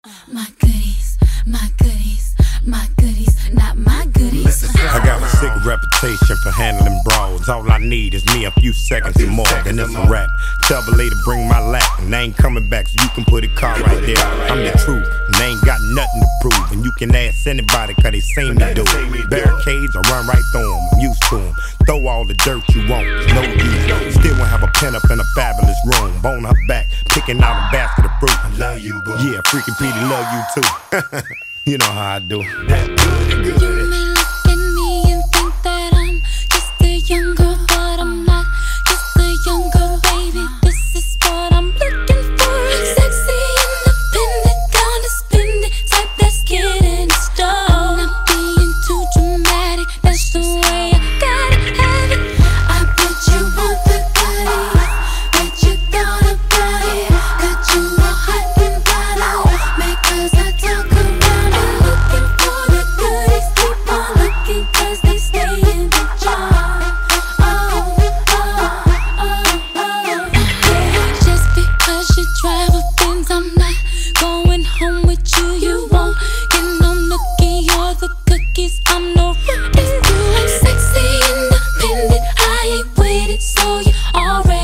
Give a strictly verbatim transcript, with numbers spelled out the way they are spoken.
My goodies, my goodies, my goodies, not my goodies. I got a sick reputation for handling brawls. All I need is me a few seconds and more, then it's a rap. Tell the lady bring my lap, and I ain't coming back, so you can put a car right there. I'm the truth, and they ain't got nothing to prove. And you can ask anybody, cause they seen me do it. Barricades, I run right through them, I'm used to them. Throw all the dirt you want, it's no use. Still won't have a pen up in a fabulous room. Bone her back, picking out a basket of fruit. I love you, boo. Yeah, freaking Petey love you too. You know how I do. That good, good. You may look at me and think that I'm just a young girl, but I'm not just a young girl, baby. This is what I'm looking for. Sexy, independent, gonna spend it, type that's getting it started. Not being too dramatic, that's the way I gotta have it. I bet you want the goodies, bet you thought about it. Got you all hot and bothered, because I talk around. Looking for the goodies, keep on looking, cause they stay in the jar. Oh, oh, oh, oh, yeah. Just because you drive a Benz, I'm not going home with you. You won't get no nookie or the cookies. I'm no rookie. I'm sexy, independent, I ain't with it, so you already